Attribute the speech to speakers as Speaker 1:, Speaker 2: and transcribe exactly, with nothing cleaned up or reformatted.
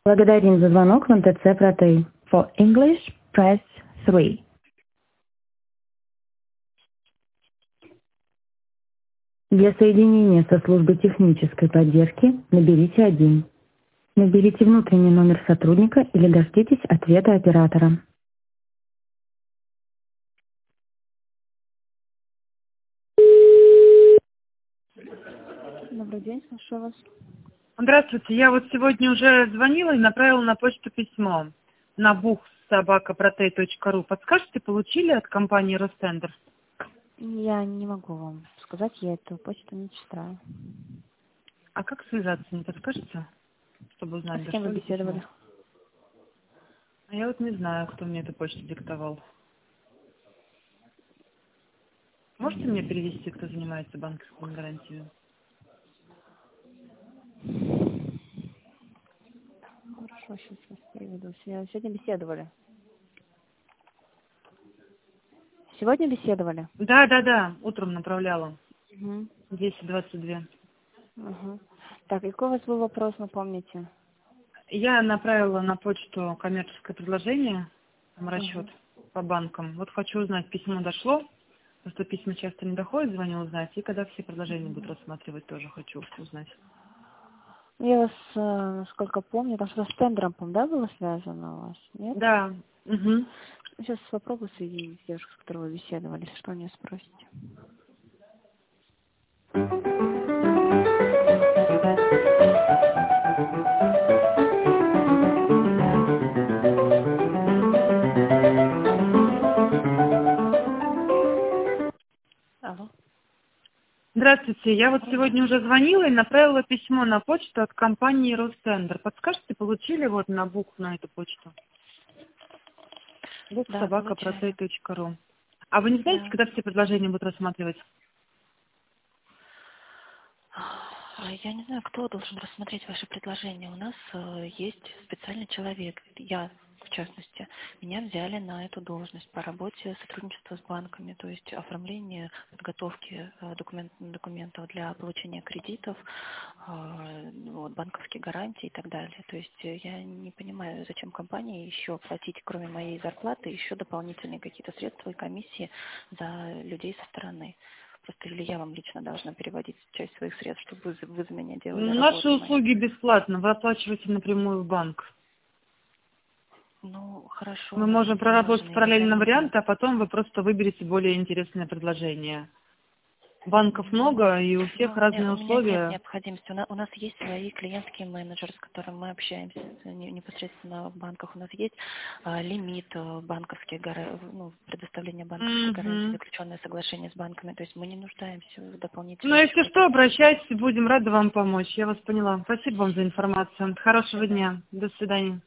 Speaker 1: Благодарим за звонок в эм тэ цэ Протей. For English, press three. Для соединения со службой технической поддержки наберите один. Наберите внутренний номер сотрудника или дождитесь ответа оператора. Добрый день, слушаю вас.
Speaker 2: Здравствуйте, я вот сегодня уже звонила и направила на почту письмо на бух собака протей точка ру. Подскажете, получили от компании Ростендер?
Speaker 1: Я не могу вам сказать, я эту почту не читаю.
Speaker 2: А как связаться, не подскажете, чтобы
Speaker 1: А
Speaker 2: узнать,
Speaker 1: с кем вы
Speaker 2: дошло ли
Speaker 1: беседовали?
Speaker 2: письмо? А я вот не знаю, кто мне эту почту диктовал. Можете мне перевести, кто занимается банковской гарантией?
Speaker 1: Хорошо, сейчас вас переведу. Сегодня сегодня беседовали. Сегодня беседовали?
Speaker 2: Да, да, да, утром направляла.
Speaker 1: Угу.
Speaker 2: десять двадцать два.
Speaker 1: Угу. Так, и какой у вас был вопрос, напомните?
Speaker 2: Я направила на почту коммерческое предложение, там расчет
Speaker 1: Угу.
Speaker 2: по банкам. Вот хочу узнать, письмо дошло, потому что письма часто не доходят, звоню узнать, и когда все предложения будут рассматривать, тоже хочу узнать.
Speaker 1: Я вас, э, насколько помню, там что-то с тендером, по-моему, да, было связано у вас? Нет?
Speaker 2: Да, угу.
Speaker 1: Сейчас попробую соединить девушку, с которой вы беседовали, если что, не спросите. Алло.
Speaker 2: Здравствуйте, я вот сегодня уже звонила и направила письмо на почту от компании Ростендер. Подскажете, получили вот на бух на эту почту? бух
Speaker 1: Да,
Speaker 2: собака протей
Speaker 1: получали.
Speaker 2: точка ру. А вы не знаете,
Speaker 1: Да.
Speaker 2: когда все предложения будут рассматривать?
Speaker 1: А Я не знаю, кто должен рассмотреть ваши предложения. У нас э, есть специальный человек, я в частности. Меня взяли на эту должность по работе сотрудничества с банками, то есть оформление, подготовки э, документ, документов для получения кредитов, э, вот, банковские гарантии и так далее. То есть э, я не понимаю, зачем компании еще платить, кроме моей зарплаты, еще дополнительные какие-то средства и комиссии за людей со стороны. Просто или я вам лично должна переводить часть своих средств, чтобы вы, за- вы за меня делали
Speaker 2: Наши
Speaker 1: работу мою.
Speaker 2: услуги бесплатно, вы оплачиваете напрямую в банк.
Speaker 1: Ну, хорошо,
Speaker 2: Мы
Speaker 1: у нас
Speaker 2: можем
Speaker 1: есть
Speaker 2: проработать
Speaker 1: таможенные
Speaker 2: параллельно
Speaker 1: механизмы.
Speaker 2: варианты, а потом вы просто выберете более интересное предложение. Банков много, и у всех
Speaker 1: Ну, у меня,
Speaker 2: разные
Speaker 1: у меня нет
Speaker 2: условия.
Speaker 1: необходимости. У нас, у нас есть свои клиентские менеджеры, с которыми мы общаемся не- непосредственно в банках. У нас есть а, лимит а, банковских гара- ну, предоставления банковской гарантии,
Speaker 2: Мгм.
Speaker 1: заключенное соглашение с банками. То есть мы не нуждаемся в
Speaker 2: Ну,
Speaker 1: дополнительных еще
Speaker 2: если что,
Speaker 1: каких-то услугах.
Speaker 2: обращайтесь, будем рады вам помочь. Я вас поняла. Спасибо вам за информацию. Хорошего
Speaker 1: Все, да.
Speaker 2: дня. До свидания.